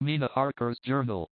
Mina Harker's Journal.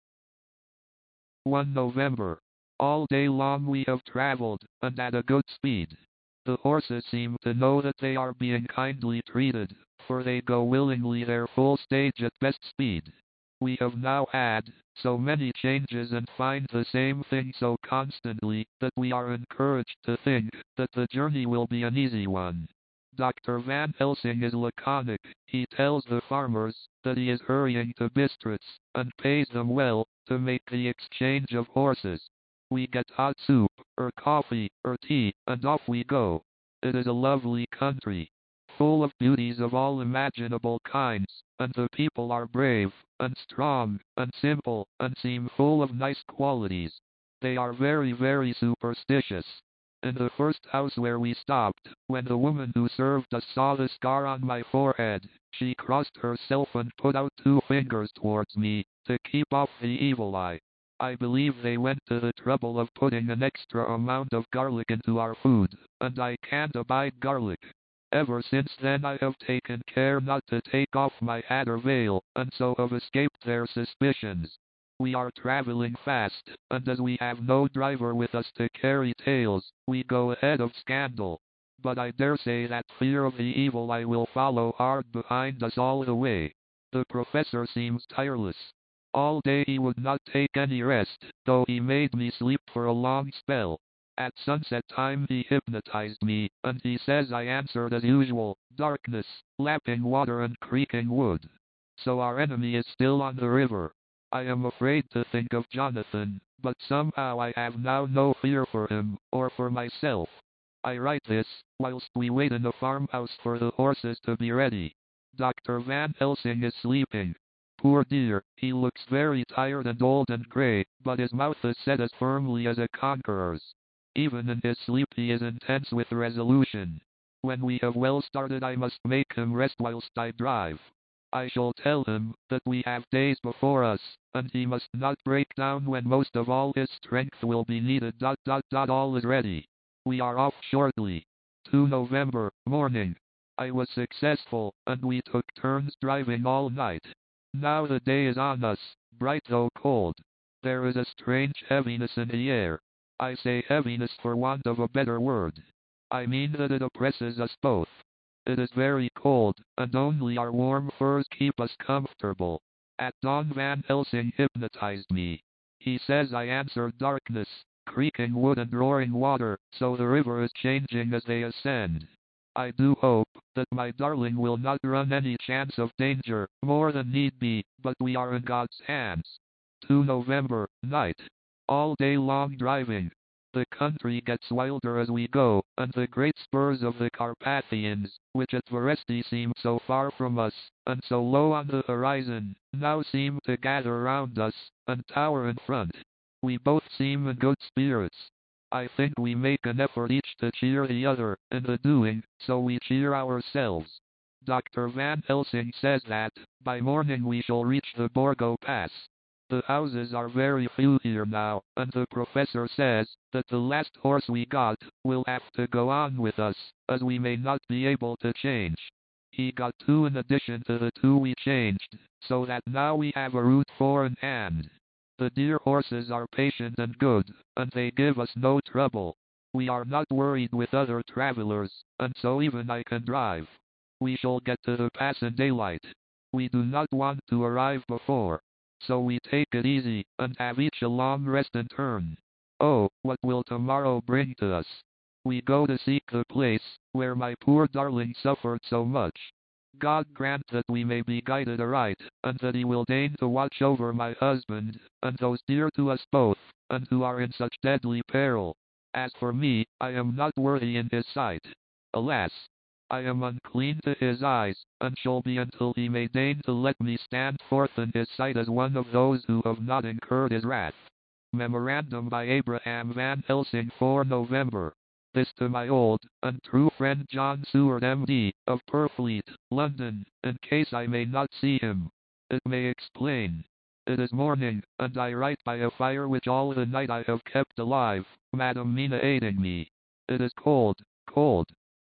1 November. All day long we have traveled, and at a good speed. The horses seem to know that they are being kindly treated, for they go willingly their full stage at best speed. We have now had so many changes and find the same thing so constantly that we are encouraged to think that the journey will be an easy one. Dr. Van Helsing is laconic. He tells the farmers that he is hurrying to Bistritz, and pays them well to make the exchange of horses. We get hot soup, or coffee, or tea, and off we go. It is a lovely country, full of beauties of all imaginable kinds, and the people are brave, and strong, and simple, and seem full of nice qualities. They are very, very superstitious. In the first house where we stopped, when the woman who served us saw the scar on my forehead, she crossed herself and put out 2 fingers towards me, to keep off the evil eye. I believe they went to the trouble of putting an extra amount of garlic into our food, and I can't abide garlic. Ever since then I have taken care not to take off my hat or veil, and so have escaped their suspicions. We are traveling fast, and as we have no driver with us to carry tales, we go ahead of scandal. But I dare say that fear of the evil eye will follow hard behind us all the way. The professor seems tireless. All day he would not take any rest, though he made me sleep for a long spell. At sunset time he hypnotized me, and he says I answered as usual, darkness, lapping water and creaking wood. So our enemy is still on the river. I am afraid to think of Jonathan, but somehow I have now no fear for him, or for myself. I write this, whilst we wait in the farmhouse for the horses to be ready. Dr. Van Helsing is sleeping. Poor dear, he looks very tired and old and grey, but his mouth is set as firmly as a conqueror's. Even in his sleep he is intense with resolution. When we have well started I must make him rest whilst I drive. I shall tell him that we have days before us, and he must not break down when most of all his strength will be needed. All is ready. We are off shortly. 2 November, morning. I was successful, and we took turns driving all night. Now the day is on us, bright though cold. There is a strange heaviness in the air. I say heaviness for want of a better word. I mean that it oppresses us both. It is very cold, and only our warm furs keep us comfortable. At dawn Van Helsing hypnotized me. He says I answered darkness, creaking wood and roaring water, so the river is changing as they ascend. I do hope that my darling will not run any chance of danger, more than need be, but we are in God's hands. 2 November, night. All day long driving. The country gets wilder as we go, and the great spurs of the Carpathians, which at Veresti seemed so far from us, and so low on the horizon, now seem to gather round us, and tower in front. We both seem in good spirits. I think we make an effort each to cheer the other, in the doing, so we cheer ourselves. Dr. Van Helsing says that, by morning we shall reach the Borgo Pass. The houses are very few here now, and the professor says that the last horse we got will have to go on with us, as we may not be able to change. He got 2 in addition to the 2 we changed, so that now we have a route 4 in hand. The dear horses are patient and good, and they give us no trouble. We are not worried with other travelers, and so even I can drive. We shall get to the pass in daylight. We do not want to arrive before. So we take it easy, and have each a long rest in turn. Oh, what will tomorrow bring to us? We go to seek the place where my poor darling suffered so much. God grant that we may be guided aright, and that he will deign to watch over my husband, and those dear to us both, and who are in such deadly peril. As for me, I am not worthy in his sight. Alas! I am unclean to his eyes, and shall be until he may deign to let me stand forth in his sight as one of those who have not incurred his wrath. Memorandum by Abraham Van Helsing 4 November. This to my old and true friend John Seward M.D., of Purfleet, London, in case I may not see him. It may explain. It is morning, and I write by a fire which all the night I have kept alive, Madam Mina aiding me. It is cold, cold.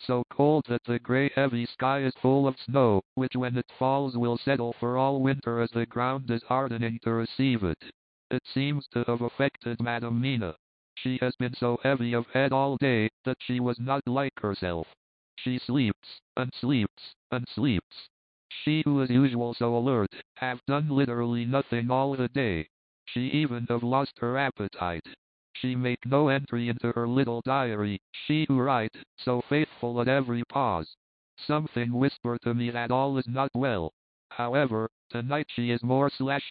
so cold that the grey heavy sky is full of snow, which when it falls will settle for all winter as the ground is hardening to receive it. It seems to have affected Madam Mina. She has been so heavy of head all day that she was not like herself. She sleeps, and sleeps, and sleeps. She who is usual so alert, have done literally nothing all the day. She even have lost her appetite. She make no entry into her little diary, she who write, so faithful at every pause. Something whisper to me that all is not well. However, tonight she is more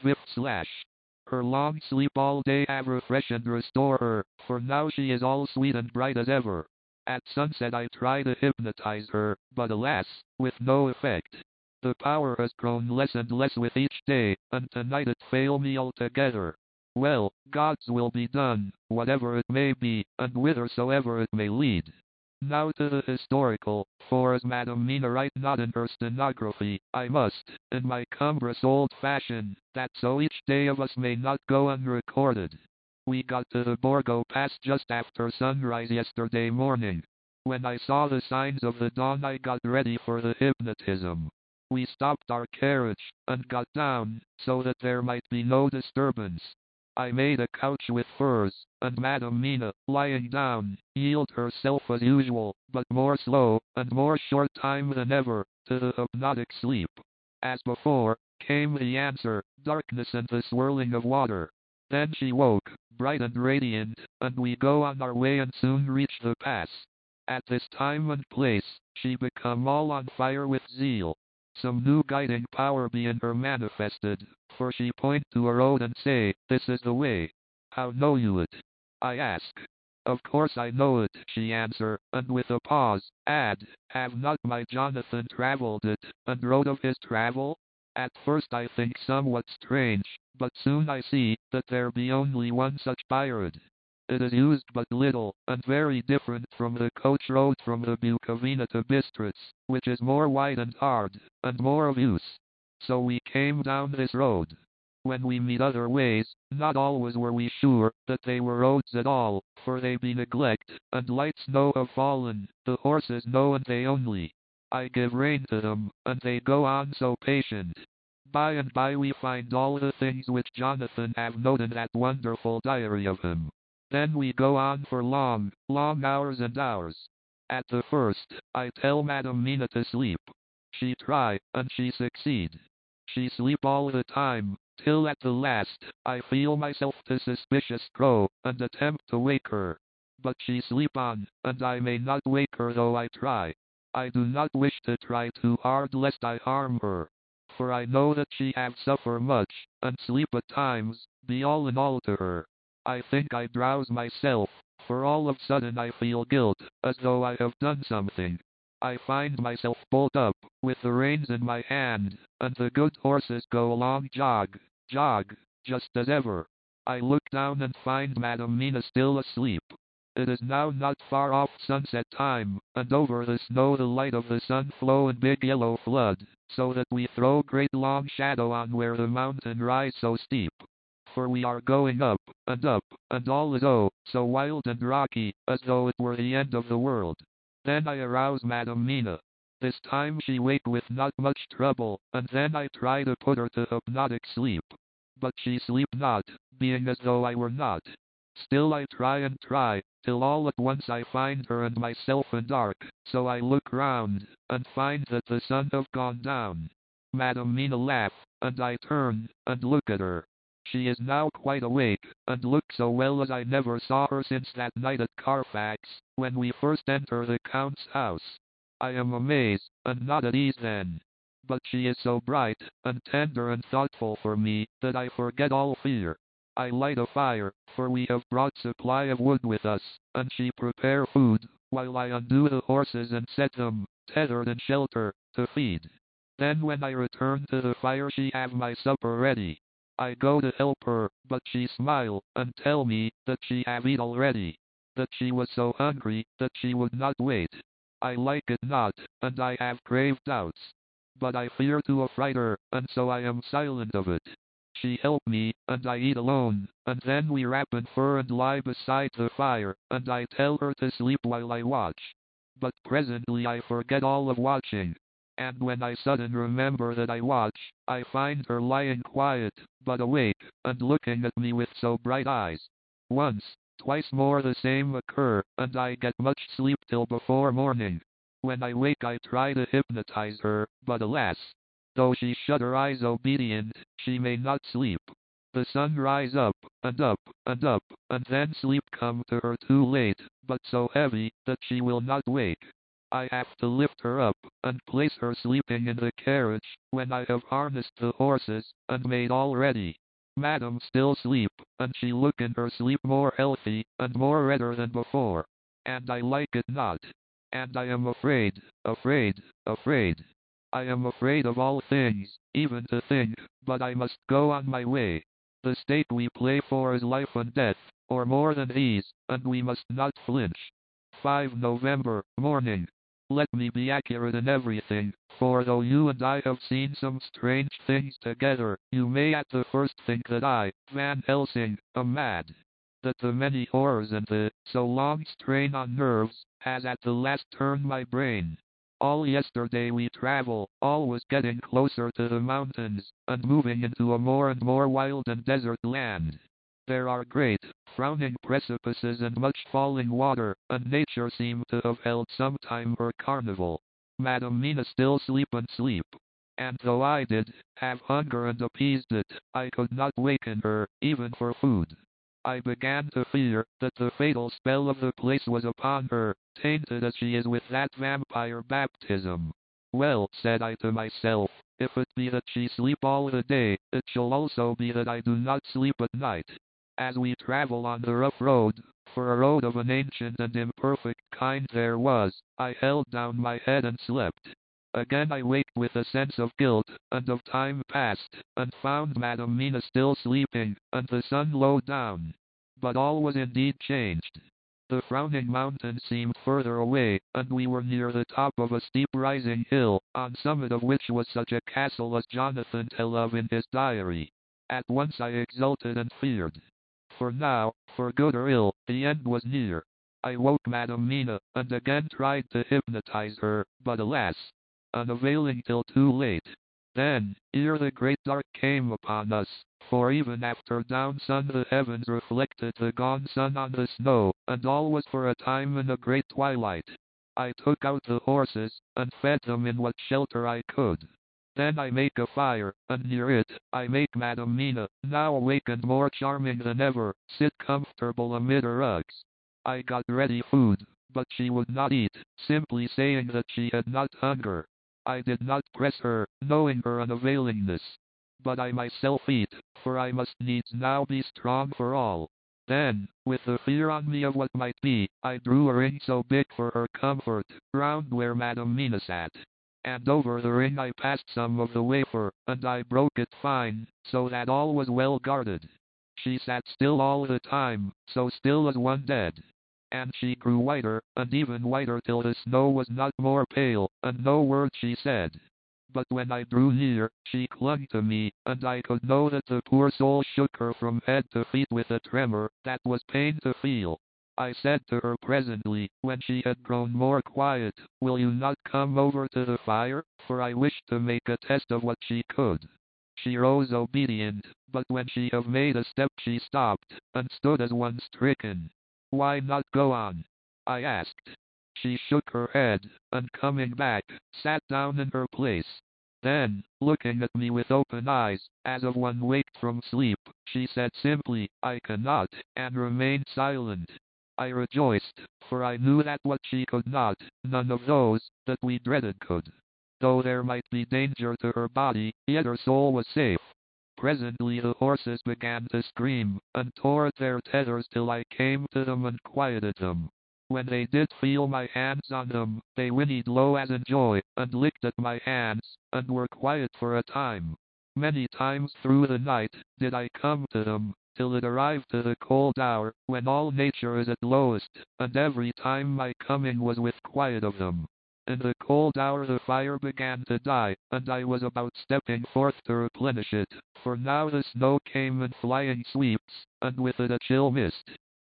//. Her long sleep all day have refresh and restore her, for now she is all sweet and bright as ever. At sunset I try to hypnotize her, but alas, with no effect. The power has grown less and less with each day, and tonight it fail me altogether. Well, God's will be done, whatever it may be, and whithersoever it may lead. Now to the historical, for as Madam Mina write not in her stenography, I must, in my cumbrous old fashion, that so each day of us may not go unrecorded. We got to the Borgo Pass just after sunrise yesterday morning. When I saw the signs of the dawn I got ready for the hypnotism. We stopped our carriage, and got down, so that there might be no disturbance. I made a couch with furs, and Madam Mina, lying down, yield herself as usual, but more slow, and more short time than ever, to the hypnotic sleep. As before, came the answer, darkness and the swirling of water. Then she woke, bright and radiant, and we go on our way and soon reach the pass. At this time and place, she become all on fire with zeal. Some new guiding power be in her manifested, for she point to a road and say, this is the way. How know you it? I ask. Of course I know it, she answer, and with a pause, add, have not my Jonathan travelled it, and wrote of his travel? At first I think somewhat strange, but soon I see, that there be only one such byroad. It is used but little, and very different from the coach road from the Bukovina to Bistritz, which is more wide and hard, and more of use. So we came down this road. When we meet other ways, not always were we sure that they were roads at all, for they be neglect, and light snow have fallen, the horses know and they only. I give rein to them, and they go on so patient. By and by we find all the things which Jonathan have noted in that wonderful diary of him. Then we go on for long, long hours and hours. At the first, I tell Madam Mina to sleep. She try, and she succeed. She sleep all the time, till at the last, I feel myself to suspicious grow, and attempt to wake her. But she sleep on, and I may not wake her though I try. I do not wish to try too hard lest I harm her. For I know that she have suffer much, and sleep at times, be all in all to her. I think I drowse myself, for all of sudden I feel guilt, as though I have done something. I find myself bolt up, with the reins in my hand, and the good horses go along jog, jog, just as ever. I look down and find Madam Mina still asleep. It is now not far off sunset time, and over the snow the light of the sun flow in big yellow flood, so that we throw great long shadow on where the mountain rise so steep. For we are going up, and all is oh, so wild and rocky, as though it were the end of the world. Then I arouse Madam Mina. This time she wake with not much trouble, and then I try to put her to hypnotic sleep. But she sleep not, being as though I were not. Still I try and try, till all at once I find her and myself in dark, so I look round, and find that the sun have gone down. Madam Mina laugh, and I turn, and look at her. She is now quite awake, and looks so well as I never saw her since that night at Carfax, when we first enter the Count's house. I am amazed, and not at ease then. But she is so bright, and tender and thoughtful for me, that I forget all fear. I light a fire, for we have brought supply of wood with us, and she prepare food, while I undo the horses and set them, tethered in shelter, to feed. Then when I return to the fire she have my supper ready. I go to help her, but she smile, and tell me, that she have eat already. That she was so hungry, that she would not wait. I like it not, and I have grave doubts. But I fear to affright her, and so I am silent of it. She help me, and I eat alone, and then we wrap in fur and lie beside the fire, and I tell her to sleep while I watch. but presently I forget all of watching. And when I sudden remember that I watch, I find her lying quiet, but awake, and looking at me with so bright eyes. Once, twice more the same occur, and I get much sleep till before morning. When I wake I try to hypnotize her, but alas! Though she shut her eyes obedient, she may not sleep. The sun rise up, and up, and up, and then sleep come to her too late, but so heavy, that she will not wake. I have to lift her up, and place her sleeping in the carriage, when I have harnessed the horses, and made all ready. Madam still sleep, and she look in her sleep more healthy, and more redder than before. And I like it not. And I am afraid, afraid, afraid. I am afraid of all things, even to think, but I must go on my way. The stake we play for is life and death, or more than these, and we must not flinch. 5 November, morning. Let me be accurate in everything, for though you and I have seen some strange things together, you may at the first think that I, Van Helsing, am mad. That the many horrors and the so long strain on nerves has at the last turned my brain. All yesterday we travel, all was getting closer to the mountains, and moving into a more and more wild and desert land. There are great, frowning precipices and much falling water, and nature seemed to have held some time her carnival. Madam Mina still sleep and sleep. And though I did have hunger and appeased it, I could not waken her, even for food. I began to fear that the fatal spell of the place was upon her, tainted as she is with that vampire baptism. Well, said I to myself, if it be that she sleep all the day, it shall also be that I do not sleep at night. As we travel on the rough road, for a road of an ancient and imperfect kind there was, I held down my head and slept. Again I waked with a sense of guilt, and of time past, and found Madam Mina still sleeping, and the sun low down. But all was indeed changed. The frowning mountain seemed further away, and we were near the top of a steep rising hill, on summit of which was such a castle as Jonathan tell of in his diary. At once I exulted and feared. For now, for good or ill, the end was near. I woke Madam Mina, and again tried to hypnotize her, but alas! Unavailing till too late. Then, ere the great dark came upon us, for even after down sun the heavens reflected the gone sun on the snow, and all was for a time in a great twilight. I took out the horses, and fed them in what shelter I could. Then I make a fire, and near it, I make Madam Mina, now awake and more charming than ever, sit comfortable amid her rugs. I got ready food, but she would not eat, simply saying that she had not hunger. I did not press her, knowing her unavailingness. But I myself eat, for I must needs now be strong for all. Then, with the fear on me of what might be, I drew a ring so big for her comfort, round where Madam Mina sat. And over the ring I passed some of the wafer, and I broke it fine, so that all was well guarded. She sat still all the time, so still as one dead. And she grew whiter, and even whiter till the snow was not more pale, and no word she said. But when I drew near, she clung to me, and I could know that the poor soul shook her from head to feet with a tremor that was pain to feel. I said to her presently, when she had grown more quiet, will you not come over to the fire, for I wished to make a test of what she could. She rose obedient, but when she had made a step she stopped, and stood as one stricken. Why not go on? I asked. She shook her head, and coming back, sat down in her place. Then, looking at me with open eyes, as of one waked from sleep, she said simply, I cannot, and remained silent. I rejoiced, for I knew that what she could not, none of those that we dreaded could. Though there might be danger to her body, yet her soul was safe. Presently the horses began to scream, and tore at their tethers till I came to them and quieted them. When they did feel my hands on them, they whinnied low as in joy, and licked at my hands, and were quiet for a time. Many times through the night did I come to them, till it arrived to the cold hour, when all nature is at lowest, and every time my coming was with quiet of them. In the cold hour the fire began to die, and I was about stepping forth to replenish it, for now the snow came in flying sweeps, and with it a chill mist.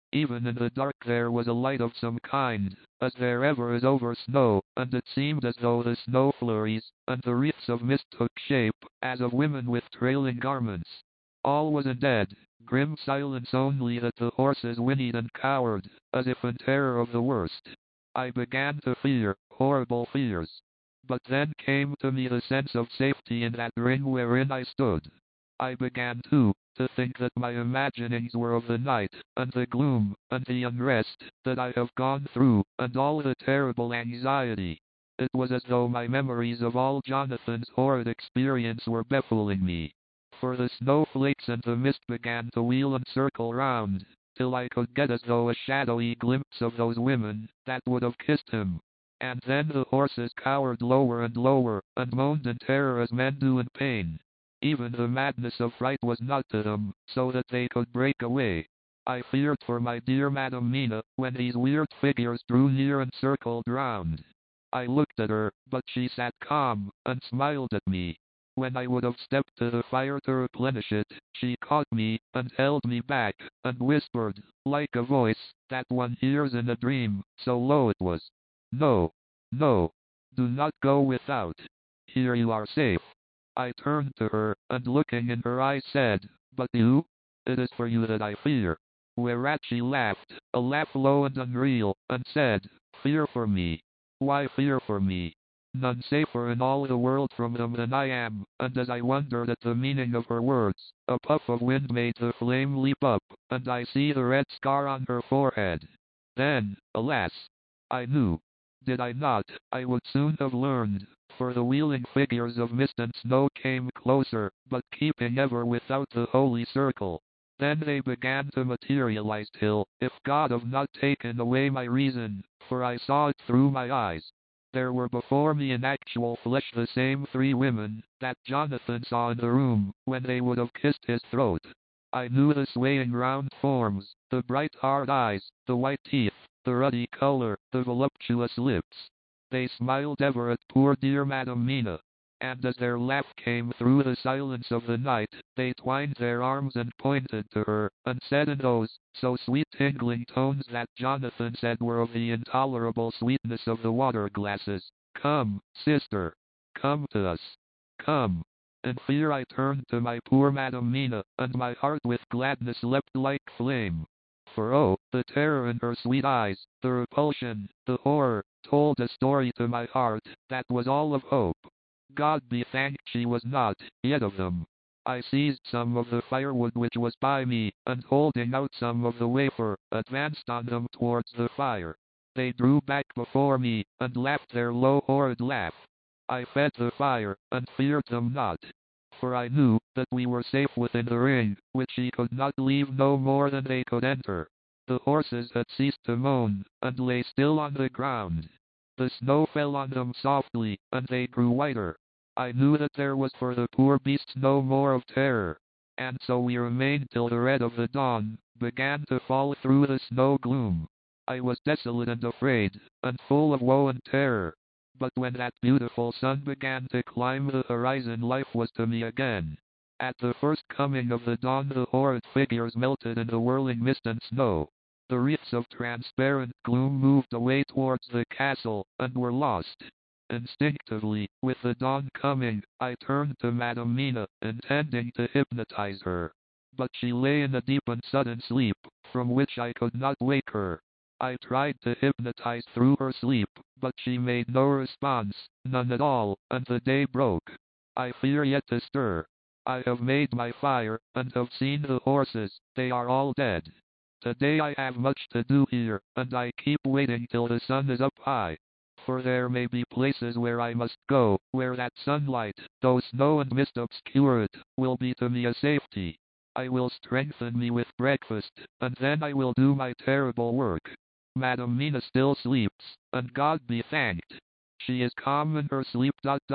Even in the dark there was a light of some kind, as there ever is over snow, and it seemed as though the snow flurries and the wreaths of mist took shape, as of women with trailing garments. All was a dead, grim silence, only that the horses whinnied and cowered, as if in terror of the worst. I began to fear, horrible fears. But then came to me the sense of safety in that ring wherein I stood. I began, too, to think that my imaginings were of the night, and the gloom, and the unrest that I have gone through, and all the terrible anxiety. It was as though my memories of all Jonathan's horrid experience were baffling me. For the snowflakes and the mist began to wheel and circle round, till I could get as though a shadowy glimpse of those women that would have kissed him. And then the horses cowered lower and lower, and moaned in terror as men do in pain. Even the madness of fright was not to them, so that they could break away. I feared for my dear Madam Mina, when these weird figures drew near and circled round. I looked at her, but she sat calm, and smiled at me. When I would have stepped to the fire to replenish it, she caught me, and held me back, and whispered, like a voice that one hears in a dream, so low it was. No, no, do not go without. Here you are safe. I turned to her, and looking in her eyes said, but you? It is for you that I fear. Whereat she laughed, a laugh low and unreal, and said, fear for me? Why fear for me? None safer in all the world from them than I am. And as I wondered at the meaning of her words, a puff of wind made the flame leap up, and I see the red scar on her forehead. Then, alas! I knew. Did I not, I would soon have learned, for the wheeling figures of mist and snow came closer, but keeping ever without the holy circle. Then they began to materialize till, if God have not taken away my reason, for I saw it through my eyes, there were before me in actual flesh the same three women that Jonathan saw in the room when they would have kissed his throat. I knew the swaying round forms, the bright hard eyes, the white teeth, the ruddy color, the voluptuous lips. They smiled ever at poor dear Madam Mina, and as their laugh came through the silence of the night, they twined their arms and pointed to her, and said in those so sweet tingling tones that Jonathan said were of the intolerable sweetness of the water glasses, come, sister, come to us, come. In fear I turned to my poor Madam Mina, and my heart with gladness leapt like flame. For oh, the terror in her sweet eyes, the repulsion, the horror, told a story to my heart that was all of hope. God be thanked she was not yet of them. I seized some of the firewood which was by me, and holding out some of the wafer, advanced on them towards the fire. They drew back before me, and laughed their low horrid laugh. I fed the fire, and feared them not. For I knew that we were safe within the ring, which she could not leave no more than they could enter. The horses had ceased to moan, and lay still on the ground. The snow fell on them softly, and they grew whiter. I knew that there was for the poor beasts no more of terror. And so we remained till the red of the dawn began to fall through the snow gloom. I was desolate and afraid, and full of woe and terror. But when that beautiful sun began to climb the horizon, life was to me again. At the first coming of the dawn the horrid figures melted in the whirling mist and snow. The wreaths of transparent gloom moved away towards the castle, and were lost. Instinctively, with the dawn coming, I turned to Madam Mina, intending to hypnotize her. But she lay in a deep and sudden sleep, from which I could not wake her. I tried to hypnotize through her sleep, but she made no response, none at all, and the day broke. I fear yet to stir. I have made my fire, and have seen the horses, they are all dead. Today I have much to do here, and I keep waiting till the sun is up high. For there may be places where I must go, where that sunlight, though snow and mist obscure it, will be to me a safety. I will strengthen me with breakfast, and then I will do my terrible work. Madam Mina still sleeps, and God be thanked. She is calm in her sleep.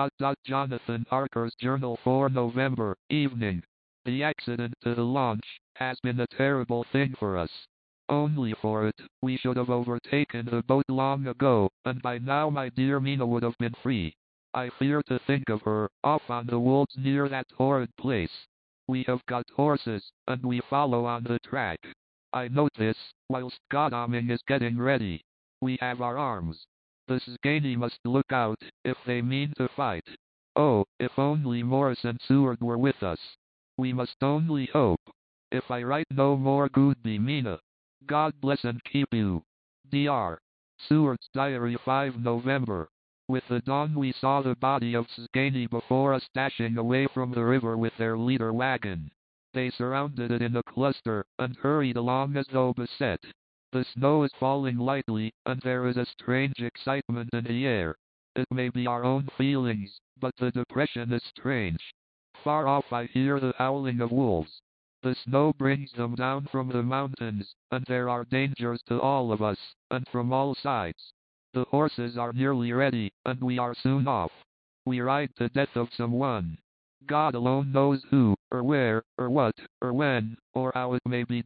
Jonathan Harker's Journal for November, evening. The accident to the launch has been a terrible thing for us. Only for it, we should have overtaken the boat long ago, and by now my dear Mina would have been free. I fear to think of her, off on the wolds near that horrid place. We have got horses, and we follow on the track. I note this, whilst Godalming is getting ready. We have our arms. The Sgeni must look out, if they mean to fight. Oh, if only Morris and Seward were with us. We must only hope. If I write no more, good be Mina. God bless and keep you. Dr. Seward's Diary, 5 November. With the dawn we saw the body of Sgeni before us dashing away from the river with their leader wagon. They surrounded it in a cluster, and hurried along as though beset. The snow is falling lightly, and there is a strange excitement in the air. It may be our own feelings, but the depression is strange. Far off I hear the howling of wolves. The snow brings them down from the mountains, and there are dangers to all of us, and from all sides. The horses are nearly ready, and we are soon off. We ride to death of someone. God alone knows who, or where, or what, or when, or how it may be.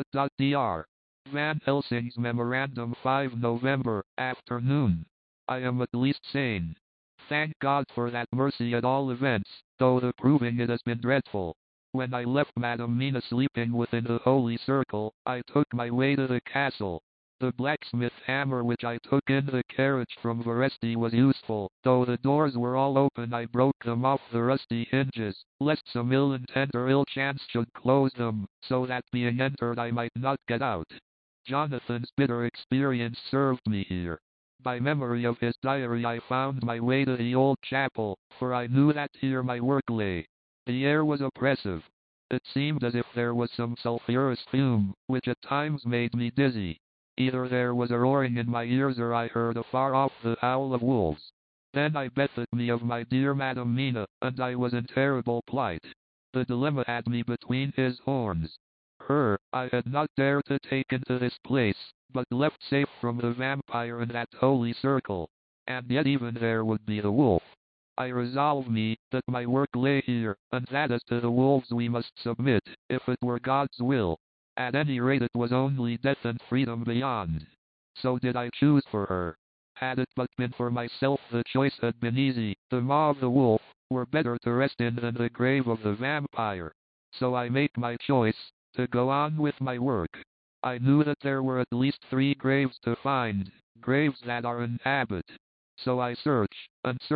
Dr. Van Helsing's Memorandum, 5 November, afternoon. I am at least sane. Thank God for that mercy at all events, though the proving it has been dreadful. When I left Madam Mina sleeping within the holy circle, I took my way to the castle. The blacksmith hammer which I took in the carriage from Veresti was useful. Though the doors were all open, I broke them off the rusty hinges, lest some ill intent or ill chance should close them, so that being entered I might not get out. Jonathan's bitter experience served me here. By memory of his diary I found my way to the old chapel, for I knew that here my work lay. The air was oppressive. It seemed as if there was some sulphurous fume, which at times made me dizzy. Either there was a roaring in my ears or I heard afar off the howl of wolves. Then I bethought me of my dear Madam Mina, and I was in terrible plight. The dilemma had me between his horns. Her, I had not dared to take into this place, but left safe from the vampire in that holy circle. And yet even there would be the wolf. I resolve me, that my work lay here, and that as to the wolves we must submit, if it were God's will. At any rate it was only death and freedom beyond. So did I choose for her. Had it but been for myself the choice had been easy. The maw of the wolf were better to rest in than the grave of the vampire. So I make my choice, to go on with my work. I knew that there were at least 3 graves to find, graves that are inhabited. So I search,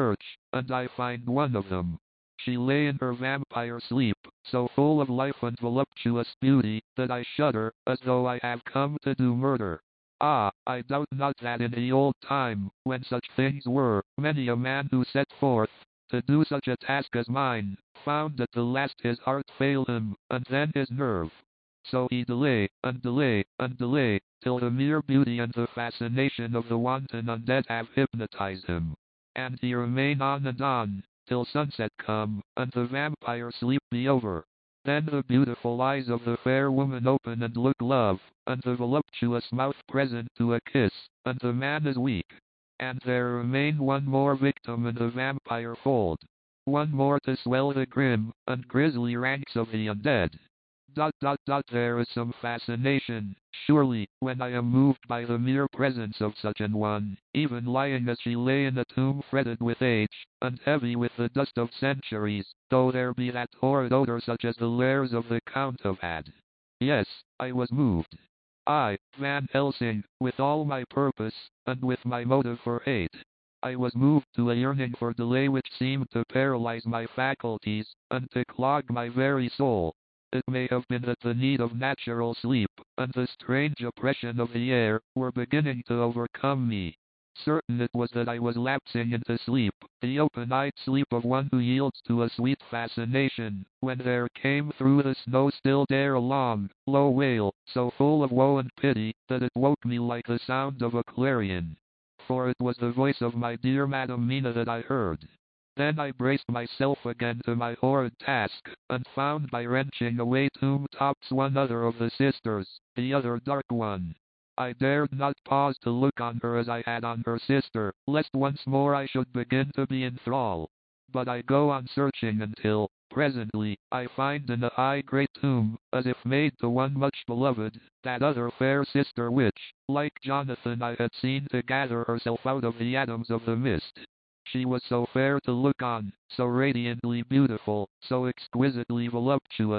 and I find one of them. She lay in her vampire sleep, so full of life and voluptuous beauty, that I shudder, as though I have come to do murder. Ah, I doubt not that in the old time, when such things were, many a man who set forth to do such a task as mine, found at the last his heart fail him, and then his nerve. So he delay, till the mere beauty and the fascination of the wanton undead have hypnotized him. And he remain on and on, till sunset come, and the vampire sleep be over. Then the beautiful eyes of the fair woman open and look love, and the voluptuous mouth present to a kiss, and the man is weak. And there remain one more victim in the vampire fold. One more to swell the grim and grisly ranks of the undead. There is some fascination, surely, when I am moved by the mere presence of such an one, even lying as she lay in a tomb fretted with age, and heavy with the dust of centuries, though there be that horrid odor such as the lairs of the Count have had. Yes, I was moved. I, Van Helsing, with all my purpose, and with my motive for hate. I was moved to a yearning for delay which seemed to paralyze my faculties, and to clog my very soul. It may have been that the need of natural sleep, and the strange oppression of the air, were beginning to overcome me. Certain it was that I was lapsing into sleep, the open-eyed sleep of one who yields to a sweet fascination, when there came through the snow-stilled air a long, low wail, so full of woe and pity, that it woke me like the sound of a clarion. For it was the voice of my dear Madam Mina that I heard. Then I braced myself again to my horrid task, and found by wrenching away tomb tops one other of the sisters, the other dark one. I dared not pause to look on her as I had on her sister, lest once more I should begin to be in thrall. But I go on searching until, presently, I find in a high great tomb, as if made to one much beloved, that other fair sister which, like Jonathan I had seen to gather herself out of the atoms of the mist. She was so fair to look on, so radiantly beautiful, so exquisitely voluptuous,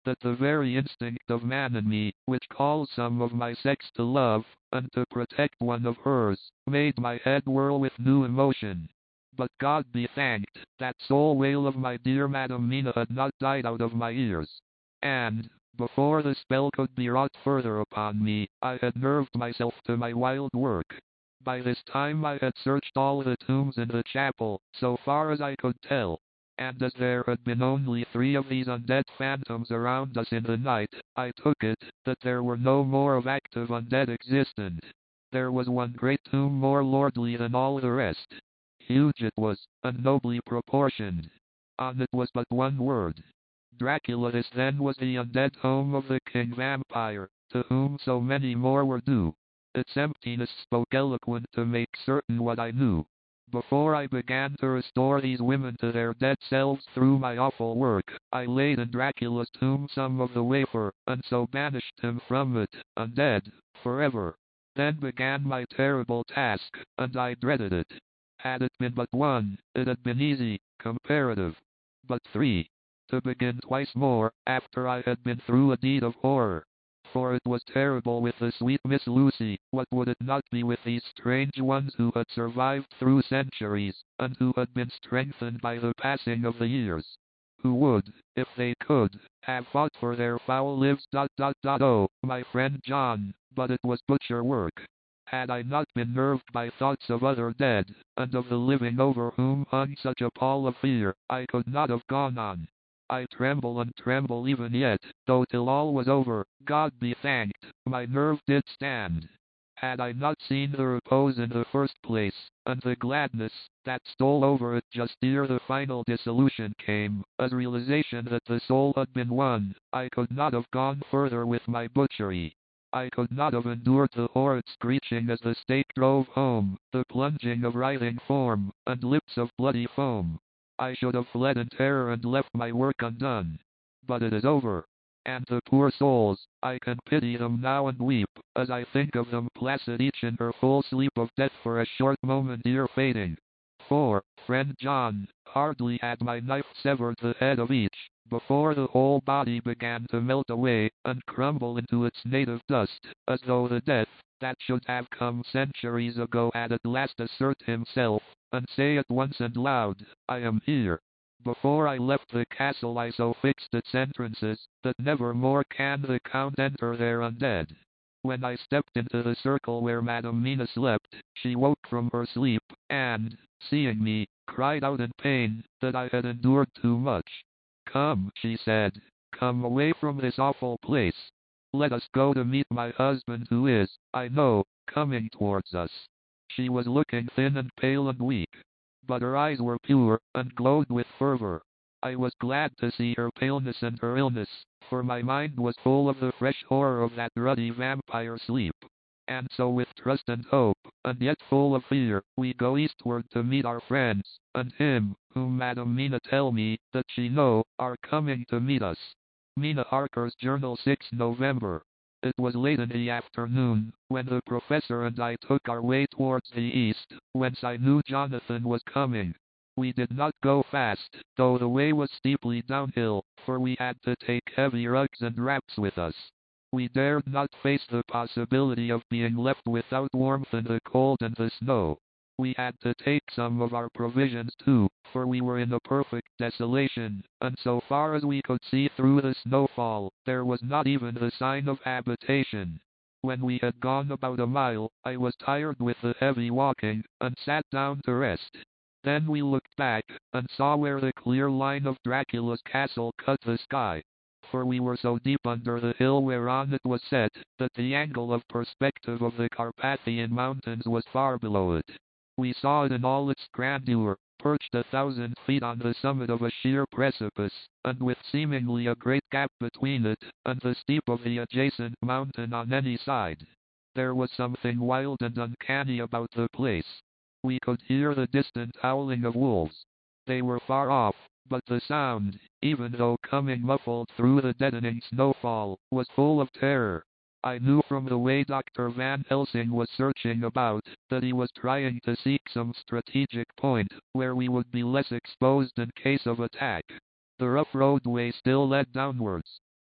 that the very instinct of man in me, which calls some of my sex to love, and to protect one of hers, made my head whirl with new emotion. But God be thanked, that sole wail of my dear Madam Mina had not died out of my ears. And, before the spell could be wrought further upon me, I had nerved myself to my wild work. By this time I had searched all the tombs in the chapel, so far as I could tell, and as there had been only 3 of these undead phantoms around us in the night, I took it that there were no more of active undead existent. There was one great tomb more lordly than all the rest. Huge it was, and nobly proportioned. On it was but one word. Dracula. This then was the undead home of the king vampire, to whom so many more were due. Its emptiness spoke eloquent to make certain what I knew. Before I began to restore these women to their dead selves through my awful work, I laid in Dracula's tomb some of the wafer, and so banished him from it, undead, forever. Then began my terrible task, and I dreaded it. Had it been but one, it had been easy, comparative. But 3. To begin twice more, after I had been through a deed of horror. For it was terrible with the sweet Miss Lucy, what would it not be with these strange ones who had survived through centuries, and who had been strengthened by the passing of the years? Who would, if they could, have fought for their foul lives. Oh, my friend John, but it was butcher work. Had I not been nerved by thoughts of other dead, and of the living over whom hung such a pall of fear, I could not have gone on. I tremble and tremble even yet, though till all was over, God be thanked, my nerve did stand. Had I not seen the repose in the first place, and the gladness that stole over it just ere the final dissolution came, as realization that the soul had been won, I could not have gone further with my butchery. I could not have endured the horrid screeching as the stake drove home, the plunging of writhing form, and lips of bloody foam. I should have fled in terror and left my work undone. But it is over. And the poor souls, I can pity them now and weep, as I think of them placid each in her full sleep of death for a short moment ere fading. For, friend John, hardly had my knife severed the head of each, before the whole body began to melt away, and crumble into its native dust, as though the death, that should have come centuries ago had at last assert himself, and say at once and loud, I am here. Before I left the castle I so fixed its entrances, that never more can the Count enter there undead. When I stepped into the circle where Madam Mina slept, she woke from her sleep, and, seeing me, cried out in pain, that I had endured too much. Come, she said, come away from this awful place. Let us go to meet my husband who is, I know, coming towards us. She was looking thin and pale and weak, but her eyes were pure, and glowed with fervor. I was glad to see her paleness and her illness, for my mind was full of the fresh horror of that ruddy vampire sleep. And so with trust and hope, and yet full of fear, we go eastward to meet our friends, and him, whom Madam Mina tell me, that she know, are coming to meet us. Mina Harker's Journal 6 November. It was late in the afternoon, when the professor and I took our way towards the east, whence I knew Jonathan was coming. We did not go fast, though the way was steeply downhill, for we had to take heavy rugs and wraps with us. We dared not face the possibility of being left without warmth in the cold and the snow. We had to take some of our provisions too, for we were in a perfect desolation, and so far as we could see through the snowfall, there was not even the sign of habitation. When we had gone about a mile, I was tired with the heavy walking, and sat down to rest. Then we looked back, and saw where the clear line of Dracula's castle cut the sky. For we were so deep under the hill whereon it was set, that the angle of perspective of the Carpathian Mountains was far below it. We saw it in all its grandeur, perched 1,000 feet on the summit of a sheer precipice, and with seemingly a great gap between it and the steep of the adjacent mountain on any side. There was something wild and uncanny about the place. We could hear the distant howling of wolves. They were far off, but the sound, even though coming muffled through the deadening snowfall, was full of terror. I knew from the way Dr. Van Helsing was searching about, that he was trying to seek some strategic point, where we would be less exposed in case of attack. The rough roadway still led downwards.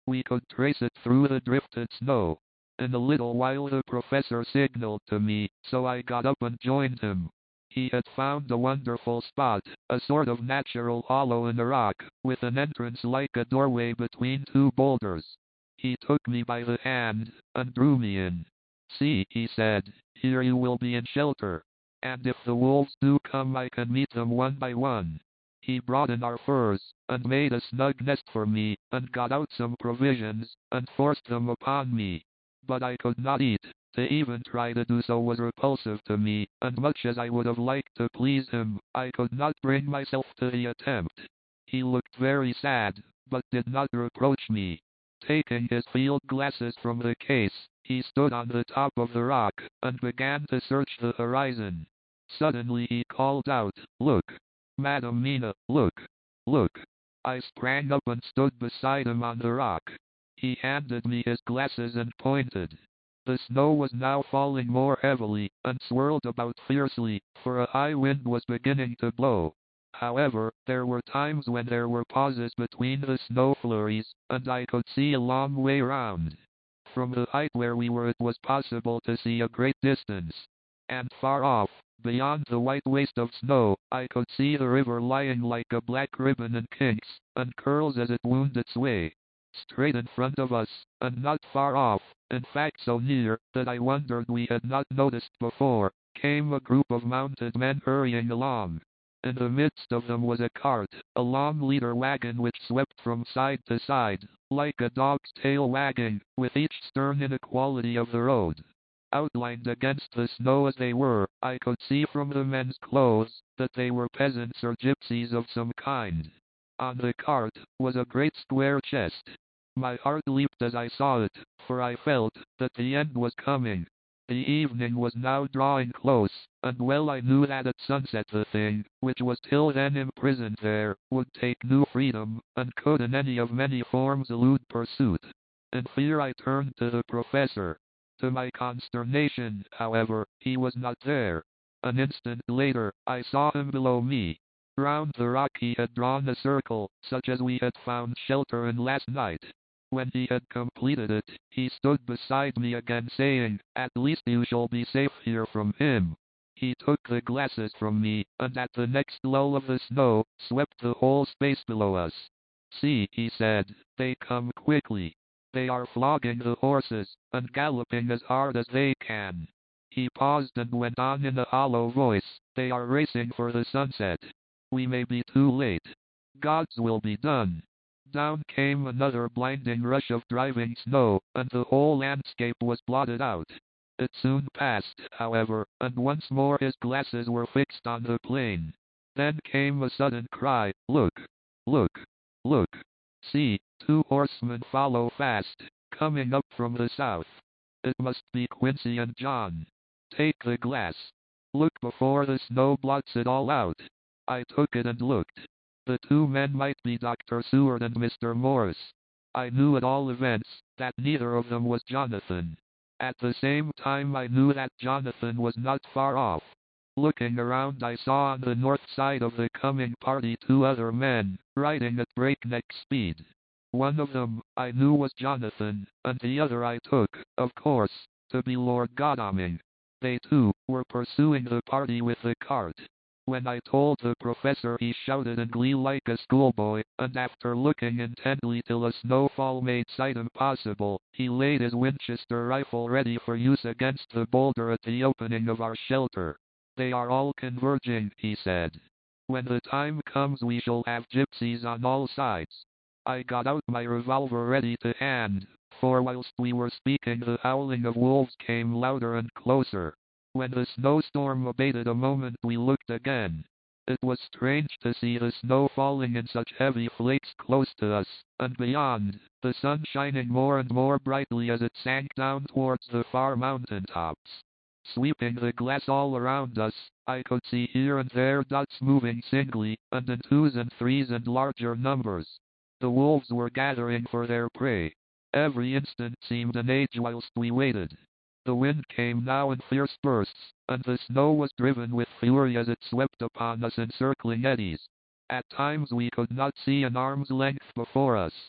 We could trace it through the drifted snow. In a little while the professor signaled to me, so I got up and joined him. He had found a wonderful spot, a sort of natural hollow in the rock, with an entrance like a doorway between two boulders. He took me by the hand, and drew me in. "See," he said, "here you will be in shelter. And if the wolves do come I can meet them one by one." He brought in our furs, and made a snug nest for me, and got out some provisions, and forced them upon me. But I could not eat. To even try to do so was repulsive to me, and much as I would have liked to please him, I could not bring myself to the attempt. He looked very sad, but did not reproach me. Taking his field glasses from the case, he stood on the top of the rock, and began to search the horizon. Suddenly he called out, "Look! Madam Mina, look! Look!" I sprang up and stood beside him on the rock. He handed me his glasses and pointed. The snow was now falling more heavily, and swirled about fiercely, for a high wind was beginning to blow. However, there were times when there were pauses between the snow flurries, and I could see a long way round. From the height where we were it was possible to see a great distance. And far off, beyond the white waste of snow, I could see the river lying like a black ribbon in kinks, and curls as it wound its way. Straight in front of us, and not far off, in fact so near, that I wondered we had not noticed before, came a group of mounted men hurrying along. In the midst of them was a cart, a long leader wagon which swept from side to side, like a dog's tail wagging, with each stern inequality of the road. Outlined against the snow as they were, I could see from the men's clothes that they were peasants or gypsies of some kind. On the cart was a great square chest. My heart leaped as I saw it, for I felt that the end was coming. The evening was now drawing close, and well I knew that at sunset the thing, which was till then imprisoned there, would take new freedom, and could in any of many forms elude pursuit. In fear I turned to the professor. To my consternation, however, he was not there. An instant later, I saw him below me. Round the rock he had drawn a circle, such as we had found shelter in last night. When he had completed it, he stood beside me again saying, "At least you shall be safe here from him." He took the glasses from me, and at the next lull of the snow, swept the whole space below us. "See," he said, "they come quickly. They are flogging the horses, and galloping as hard as they can." He paused and went on in a hollow voice, "They are racing for the sunset. We may be too late. God's will be done." Down came another blinding rush of driving snow, and the whole landscape was blotted out. It soon passed, however, and once more his glasses were fixed on the plain. Then came a sudden cry, "Look! Look! Look! See, two horsemen follow fast, coming up from the south. It must be Quincy and John. Take the glass. Look before the snow blots it all out." I took it and looked. The two men might be Dr. Seward and Mr. Morris. I knew at all events that neither of them was Jonathan. At the same time I knew that Jonathan was not far off. Looking around I saw on the north side of the coming party two other men, riding at breakneck speed. One of them, I knew was Jonathan, and the other I took, of course, to be Lord Godalming. They too were pursuing the party with the cart. When I told the professor he shouted in glee like a schoolboy, and after looking intently till a snowfall made sight impossible, he laid his Winchester rifle ready for use against the boulder at the opening of our shelter. "They are all converging," he said. "When the time comes we shall have gypsies on all sides." I got out my revolver ready to hand, for whilst we were speaking the howling of wolves came louder and closer. When the snowstorm abated a moment we looked again. It was strange to see the snow falling in such heavy flakes close to us, and beyond, the sun shining more and more brightly as it sank down towards the far mountain tops. Sweeping the glass all around us, I could see here and there dots moving singly, and in twos and threes and larger numbers. The wolves were gathering for their prey. Every instant seemed an age whilst we waited. The wind came now in fierce bursts, and the snow was driven with fury as it swept upon us in circling eddies. At times we could not see an arm's length before us.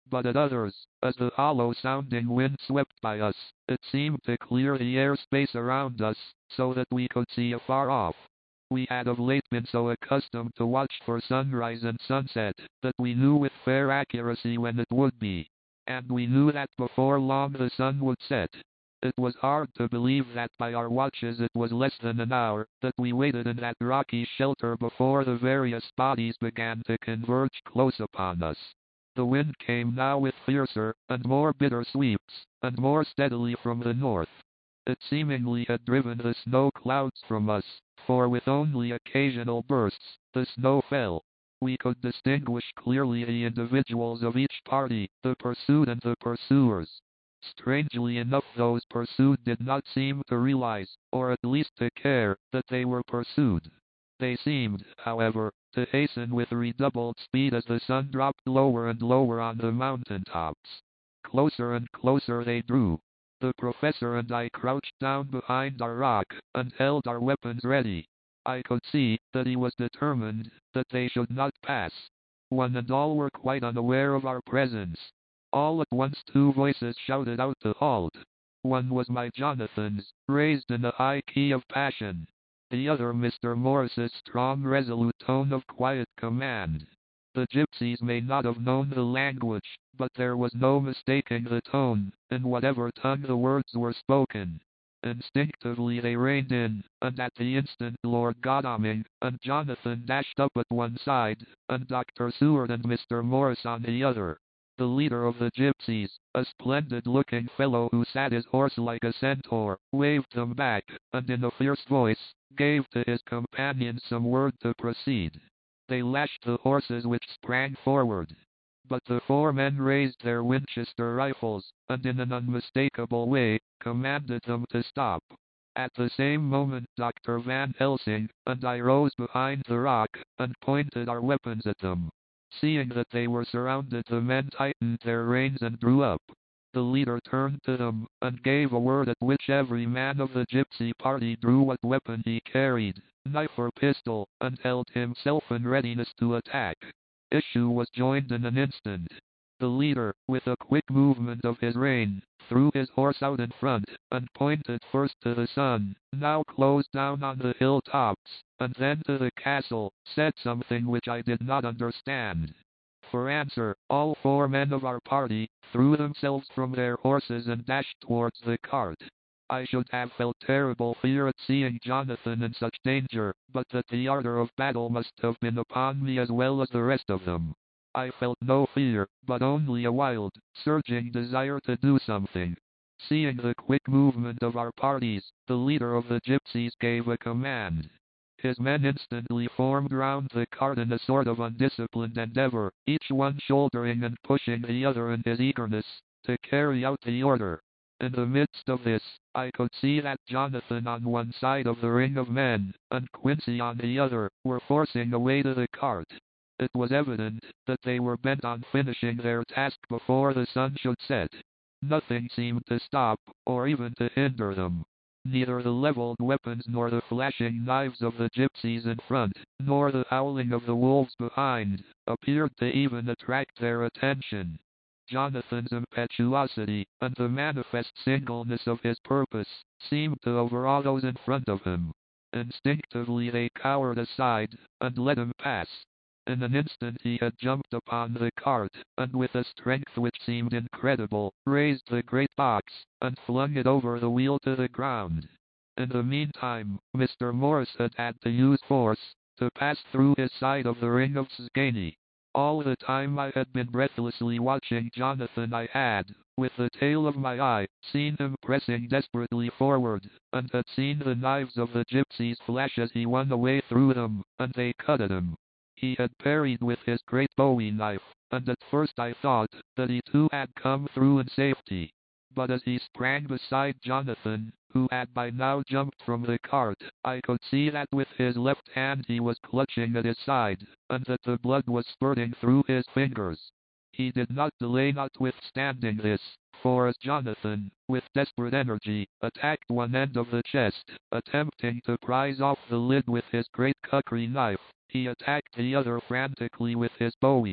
But at others, as the hollow-sounding wind swept by us, it seemed to clear the airspace around us, so that we could see afar off. We had of late been so accustomed to watch for sunrise and sunset, that we knew with fair accuracy when it would be. And we knew that before long the sun would set. It was hard to believe that by our watches it was less than an hour that we waited in that rocky shelter before the various bodies began to converge close upon us. The wind came now with fiercer and more bitter sweeps, and more steadily from the north. It seemingly had driven the snow clouds from us, for with only occasional bursts, the snow fell. We could distinguish clearly the individuals of each party, the pursued and the pursuers. Strangely enough, those pursued did not seem to realize, or at least to care, that they were pursued. They seemed, however, to hasten with redoubled speed as the sun dropped lower and lower on the mountain tops. Closer and closer they drew. The professor and I crouched down behind our rock, and held our weapons ready. I could see that he was determined that they should not pass. One and all were quite unaware of our presence. All at once two voices shouted out to halt. One was my Jonathan's, raised in a high key of passion. The other Mr. Morris's strong resolute tone of quiet command. The gypsies may not have known the language, but there was no mistaking the tone, in whatever tongue the words were spoken. Instinctively they reined in, and at the instant Lord Godalming and Jonathan dashed up at one side, and Dr. Seward and Mr. Morris on the other. The leader of the gypsies, a splendid-looking fellow who sat his horse like a centaur, waved them back, and in a fierce voice, gave to his companions some word to proceed. They lashed the horses which sprang forward. But the four men raised their Winchester rifles, and in an unmistakable way, commanded them to stop. At the same moment Dr. Van Helsing and I rose behind the rock, and pointed our weapons at them. Seeing that they were surrounded, the men tightened their reins and drew up. The leader turned to them, and gave a word at which every man of the gypsy party drew what weapon he carried, knife or pistol, and held himself in readiness to attack. Issue was joined in an instant. The leader, with a quick movement of his rein, threw his horse out in front, and pointed first to the sun, now close down on the hill tops, and then to the castle, said something which I did not understand. For answer, all four men of our party threw themselves from their horses and dashed towards the cart. I should have felt terrible fear at seeing Jonathan in such danger, but that the ardor of battle must have been upon me as well as the rest of them. I felt no fear, but only a wild, surging desire to do something. Seeing the quick movement of our parties, the leader of the gypsies gave a command. His men instantly formed round the cart in a sort of undisciplined endeavor, each one shouldering and pushing the other in his eagerness to carry out the order. In the midst of this, I could see that Jonathan on one side of the ring of men, and Quincy on the other, were forcing a way to the cart. It was evident that they were bent on finishing their task before the sun should set. Nothing seemed to stop, or even to hinder them. Neither the leveled weapons nor the flashing knives of the gypsies in front, nor the howling of the wolves behind, appeared to even attract their attention. Jonathan's impetuosity, and the manifest singleness of his purpose, seemed to overawe those in front of him. Instinctively they cowered aside, and let him pass. In an instant he had jumped upon the cart, and with a strength which seemed incredible, raised the great box, and flung it over the wheel to the ground. In the meantime, Mr. Morris had had to use force, to pass through his side of the ring of Sgany. All the time I had been breathlessly watching Jonathan I had, with the tail of my eye, seen him pressing desperately forward, and had seen the knives of the gypsies flash as he won a way through them, and they cut at him. He had parried with his great bowie knife, and at first I thought that he too had come through in safety. But as he sprang beside Jonathan, who had by now jumped from the cart, I could see that with his left hand he was clutching at his side, and that the blood was spurting through his fingers. He did not delay notwithstanding this, for as Jonathan, with desperate energy, attacked one end of the chest, attempting to prise off the lid with his great kukri knife, he attacked the other frantically with his bowie.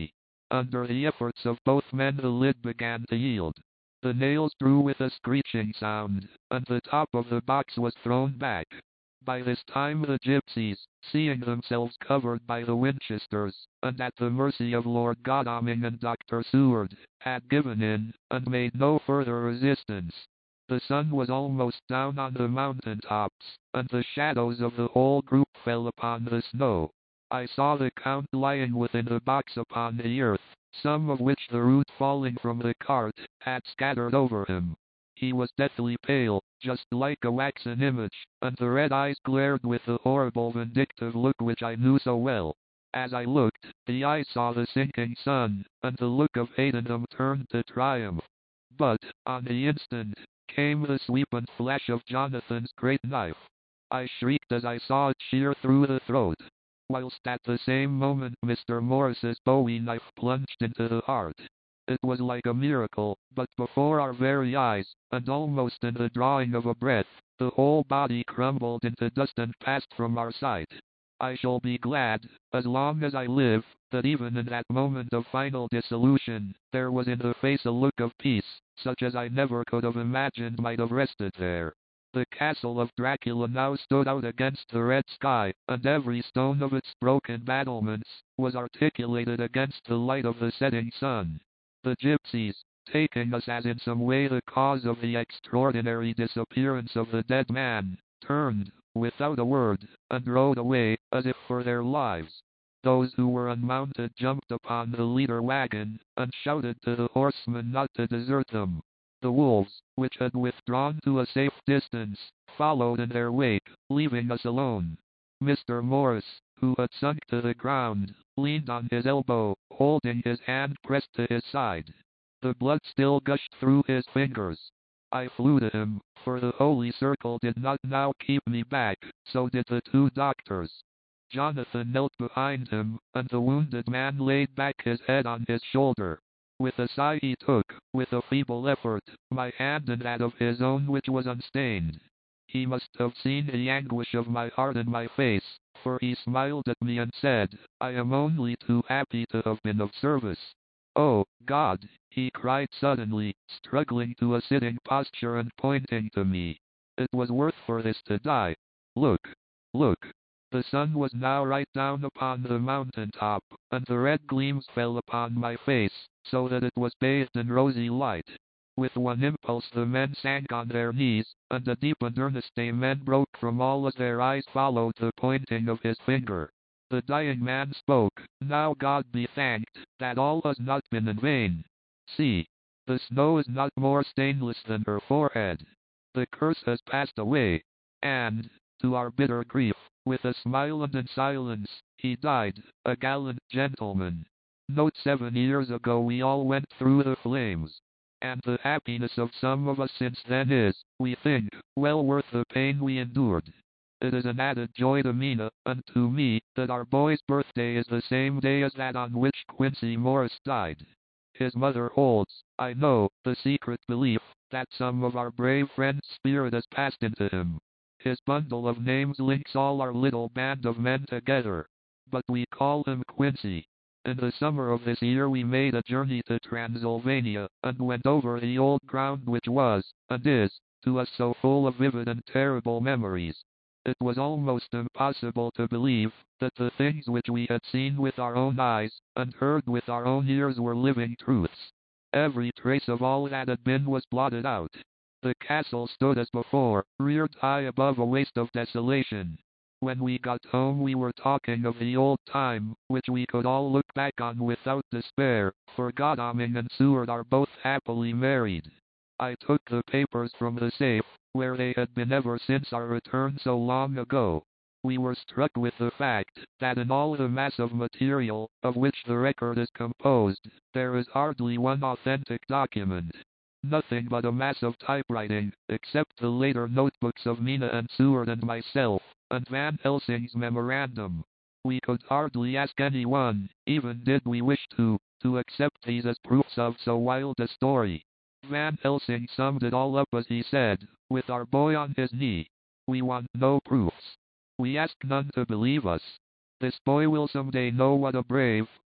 Under the efforts of both men the lid began to yield. The nails drew with a screeching sound, and the top of the box was thrown back. By this time the gypsies, seeing themselves covered by the Winchesters, and at the mercy of Lord Godalming and Dr. Seward, had given in, and made no further resistance. The sun was almost down on the mountain tops, and the shadows of the whole group fell upon the snow. I saw the Count lying within the box upon the earth, some of which the root falling from the cart had scattered over him. He was deathly pale, just like a waxen image, and the red eyes glared with the horrible vindictive look which I knew so well. As I looked, the eyes saw the sinking sun, and the look of hate in them turned to triumph. But, on the instant, came the sweep and flash of Jonathan's great knife. I shrieked as I saw it shear through the throat, whilst at the same moment Mr. Morris's bowie knife plunged into the heart. It was like a miracle, but before our very eyes, and almost in the drawing of a breath, the whole body crumbled into dust and passed from our sight. I shall be glad, as long as I live, that even in that moment of final dissolution, there was in her face a look of peace, such as I never could have imagined might have rested there. The castle of Dracula now stood out against the red sky, and every stone of its broken battlements was articulated against the light of the setting sun. The gypsies, taking us as in some way the cause of the extraordinary disappearance of the dead man, turned, without a word, and rode away, as if for their lives. Those who were unmounted jumped upon the leader wagon, and shouted to the horsemen not to desert them. The wolves, which had withdrawn to a safe distance, followed in their wake, leaving us alone. Mr. Morris, who had sunk to the ground, leaned on his elbow, holding his hand pressed to his side. The blood still gushed through his fingers. I flew to him, for the holy circle did not now keep me back, so did the two doctors. Jonathan knelt behind him, and the wounded man laid back his head on his shoulder. With a sigh he took, with a feeble effort, my hand in that of his own which was unstained. He must have seen the anguish of my heart in my face, for he smiled at me and said, "I am only too happy to have been of service." "Oh, God!" he cried suddenly, struggling to a sitting posture and pointing to me. "It was worth for this to die. Look! Look!" The sun was now right down upon the mountain top, and the red gleams fell upon my face, so that it was bathed in rosy light. With one impulse the men sank on their knees, and a deep and earnest amen broke from all as their eyes followed the pointing of his finger. The dying man spoke, "Now God be thanked, that all has not been in vain. See, the snow is not more stainless than her forehead. The curse has passed away." And, to our bitter grief, with a smile and in silence, he died, a gallant gentleman. Note 7 years ago we all went through the flames. And the happiness of some of us since then is, we think, well worth the pain we endured. It is an added joy to Mina, and to me, that our boy's birthday is the same day as that on which Quincy Morris died. His mother holds, I know, the secret belief, that some of our brave friend's spirit has passed into him. His bundle of names links all our little band of men together. But we call him Quincy. In the summer of this year we made a journey to Transylvania, and went over the old ground which was, and is, to us so full of vivid and terrible memories. It was almost impossible to believe that the things which we had seen with our own eyes, and heard with our own ears were living truths. Every trace of all that had been was blotted out. The castle stood as before, reared high above a waste of desolation. When we got home we were talking of the old time, which we could all look back on without despair, for Godalming and Seward are both happily married. I took the papers from the safe, where they had been ever since our return so long ago. We were struck with the fact that in all the mass of material, of which the record is composed, there is hardly one authentic document. Nothing but a mass of typewriting, except the later notebooks of Mina and Seward and myself, and Van Helsing's memorandum. We could hardly ask anyone, even did we wish to accept these as proofs of so wild a story. Van Helsing summed it all up as he said, with our boy on his knee. We want no proofs. We ask none to believe us. This boy will someday know what a brave,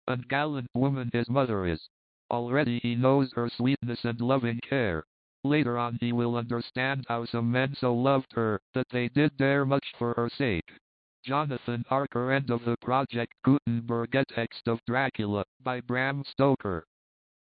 ungallant woman his mother is. Already he knows her sweetness and loving care. Later on he will understand how some men so loved her, that they did dare much for her sake. Jonathan Harker. End of the project. Gutenberg. A text of Dracula by Bram Stoker.